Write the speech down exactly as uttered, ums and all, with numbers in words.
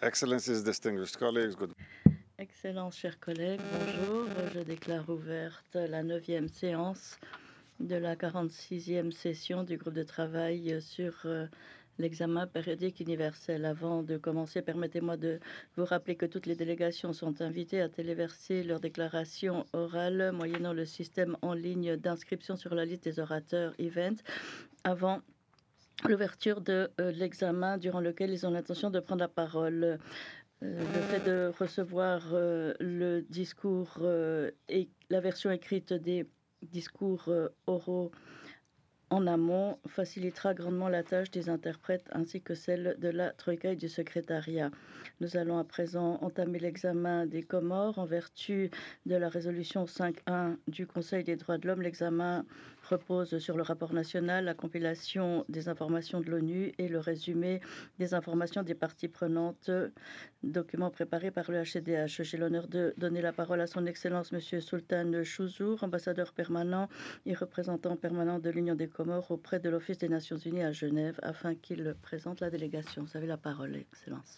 Excellencies, distinguished colleagues, good Excellences, chers collègues, bonjour. Je déclare ouverte la neuvième séance de la quarante-sixième session du groupe de travail sur euh, l'examen périodique universel. Avant de commencer, permettez-moi de vous rappeler que toutes les délégations sont invitées à téléverser leurs déclarations orales moyennant le système en ligne d'inscription sur la liste des orateurs event avant l'ouverture de euh, l'examen durant lequel ils ont l'intention de prendre la parole. Euh, le fait de recevoir euh, le discours euh, et la version écrite des discours euh, oraux en amont facilitera grandement la tâche des interprètes ainsi que celle de la Troïka et du secrétariat. Nous allons à présent entamer l'examen des Comores en vertu de la résolution cinq un du Conseil des droits de l'homme. L'examen repose sur le rapport national, la compilation des informations de l'ONU et le résumé des informations des parties prenantes, document préparé par le H C D H. J'ai l'honneur de donner la parole à son Excellence Monsieur Sultan Chouzour, ambassadeur permanent et représentant permanent de l'Union des Comores auprès de l'Office des Nations Unies à Genève, afin qu'il présente la délégation. Vous avez la parole, Excellence.